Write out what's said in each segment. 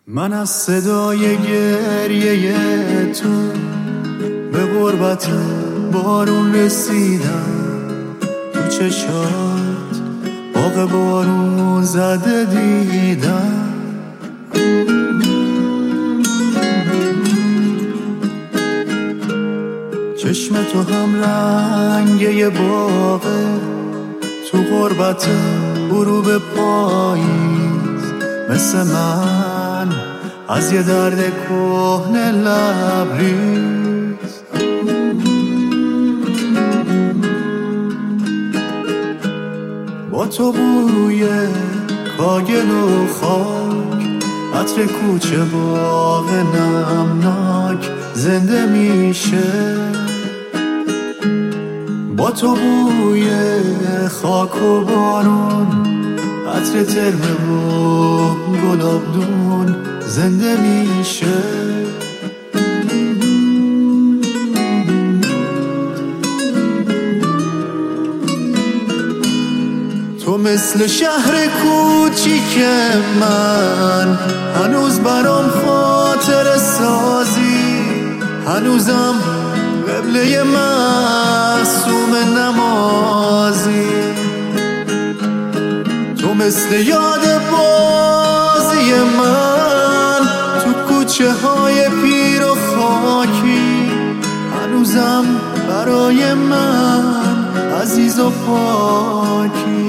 من از صدای گریه تو به غربت بارون رسیدم، تو چشات باغ بارون زده دیدم. چشم تو هم رنگه باغه، تو غربت غروب پاییز مثل من از یه درد کهنه لبریز. با تو بوی کاگل و خاک، عطر کوچه باغ نمناک زنده میشه. با تو بوی خاک و بارون، عطر ترمه و گلابدون زنده میشه. تو مثل شهر کوچیک من هنوز برام خاطر سازی، هنوزم قبله معصوم نمازی. تو مثل یاد بازی من تو کوچه های پیر و خاکی، هنوزم برای من عزیز و پاکی.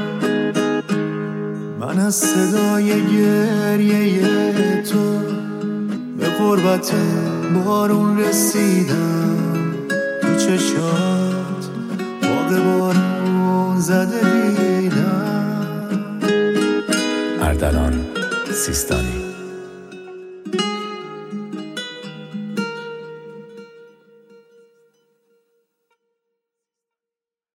من از صدای گریه تو به غربت بارون رسیدم، تو چشات باغ بارون زده دیدم. اردلان سیستانی.